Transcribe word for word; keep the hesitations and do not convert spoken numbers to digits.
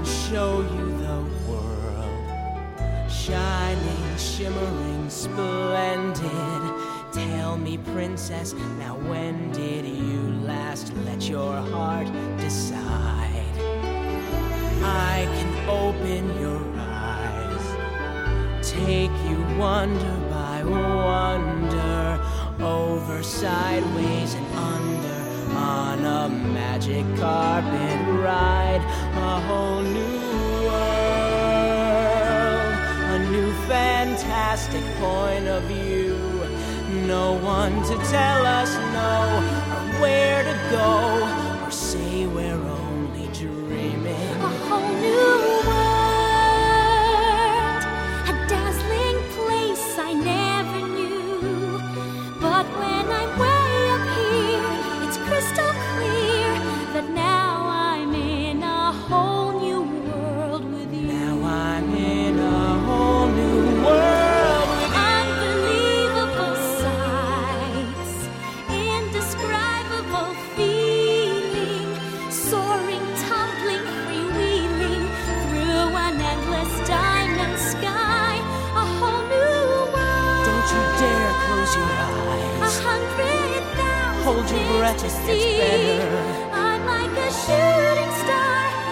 show you the world, shining, shimmering, splendid. Tell me, princess, now when did you last let your heart decide? I can open your eyes, take you wonder by wonder, over, sideways, and under, on a magic carpet ride, a whole new world, a new fantastic point of view. No one to tell us no, or where to go, or say we're only dreaming. A whole new world, a dazzling place I never knew. But when I'm way up here, it's crystal clear that now I'm in a whole new world with you. Now I'm in a whole new world. Hold your breath, it gets better. I'm like a shooting star.